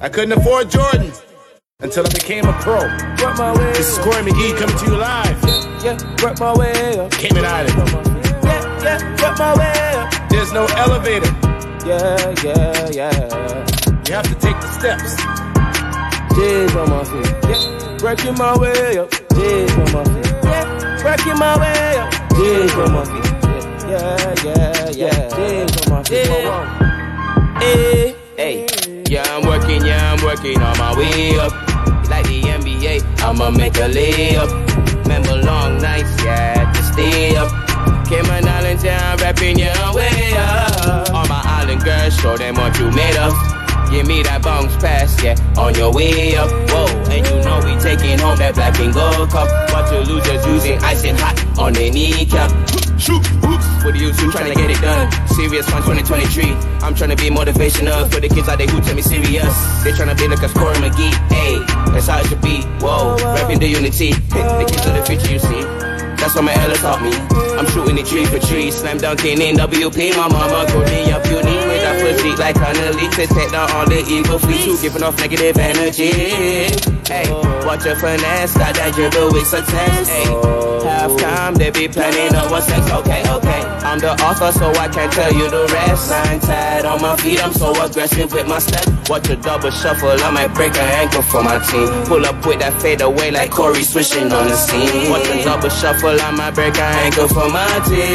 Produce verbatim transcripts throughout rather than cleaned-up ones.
I couldn't afford Jordan until I became a pro. Work my way. This is Corey McGee coming to you live. Yeah, yeah, work my way up. Cayman Island. Yeah, yeah, work my way up. There's no elevator. Yeah, yeah, yeah. You have to take the steps. J's on my feet. Yeah, working my way up. J's on my feet. Yeah, working my way up. J's on my feet. Yeah, yeah, yeah. J's on my feet. Hey, hey. Yeah, I'm working, yeah, I'm working on my way up. Like the N B A, I'ma make a layup. Remember long nights, yeah, to stay up. Cayman Islands, yeah, I'm rapping your way up. All my island girls, show them what you made of. Give me that bounce pass, yeah, on your way up. Whoa, and you know we taking home that black and gold cup. Watch your losers using icing hot on their kneecap. Shoot, oops, for the youth who tryna get it done. Serious fun twenty twenty-three. I'm tryna be motivational for the kids out there who tell me serious. They tryna be like a Corey McGee, ayy, that's how it should be. Whoa, rapping the unity, the kids of the future you see. That's what my Ella taught me. I'm shooting it tree for tree, slam dunking in W P. My mama called me up uni with that pussy like Connolly to take down all the evil fleas who giving off negative energy. Hey, watch your finesse, got that dribble with success. Hey, half time they be planning on what's next. Okay, okay, I'm the author so I can't tell you the rest. I'm tired on my feet, I'm so aggressive with my step. Watch a double shuffle, I might break an ankle for my team. Pull up with that fade away like Corey swishing on the scene. Watch a double shuffle, I might break an ankle for my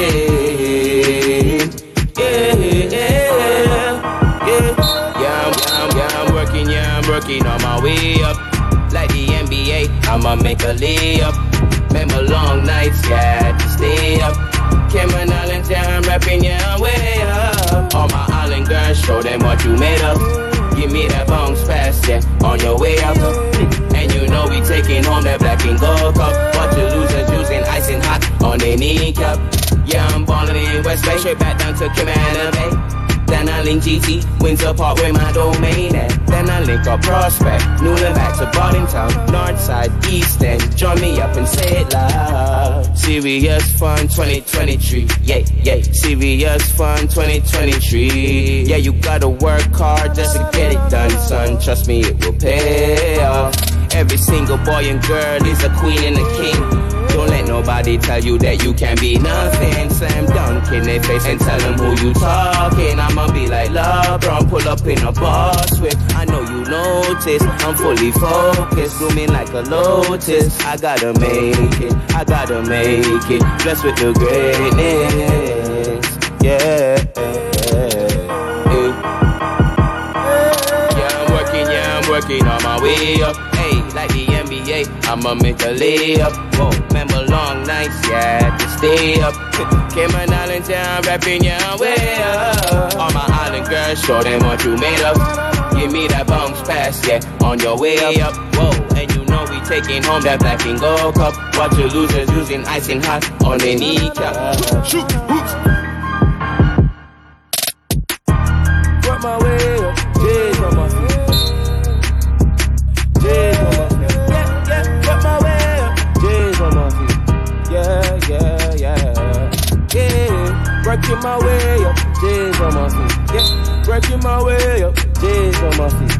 team. Yeah, yeah, yeah, yeah. I'm, I'm, yeah, I'm working, yeah, I'm working on my way up. Like the N B A, I'ma make a layup. Remember long nights, yeah, to stay up. Cayman Islands, yeah, I'm rapping, yeah, way up. All my island girls, show them what you made of. Give me that bounce pass, yeah, on your way up. And you know we taking home that black and gold cup. Watch your losers using icing hot on their kneecap. Yeah, I'm ballin' in West Bay, straight back down to Cayman Bay. Then I link G T, Windsor Park where my domain at. Then I link up Prospect, Newland back to Boddington, Northside, East End. Join me up and say it loud. Serious fun twenty twenty-three, yeah, yeah. Serious fun twenty twenty-three. Yeah, you gotta work hard just to get it done, son. Trust me, it will pay off. Every single boy and girl is a queen and a king. Don't let nobody tell you that you can be nothing. Slam dunk in their face and tell them who you talking. I'ma be like LeBron, pull up in a boss whip. I know you notice, I'm fully focused, blooming like a lotus. I gotta make it, I gotta make it, blessed with the greatness. Yeah, yeah, I'm working, yeah, I'm working on my way up. Like the N B A, I'ma make a layup. Whoa, remember long nights, yeah, to stay up. Cayman Islands, yeah, I'm rapping, yeah, way up. All my island girls, show them what you made of. Give me that bounce pass, yeah, on your way up. Whoa, and you know we taking home that black and gold cup. Watch your losers using icing hot on their kneecap. Shoot, hoops. Work my way up, J's on my feet. J's on my feet. Yeah, yeah, work my way up. J's on my feet. Yeah, yeah, yeah. Yeah, working my way up. J's on my feet. Yeah, working my way up. J's on my feet.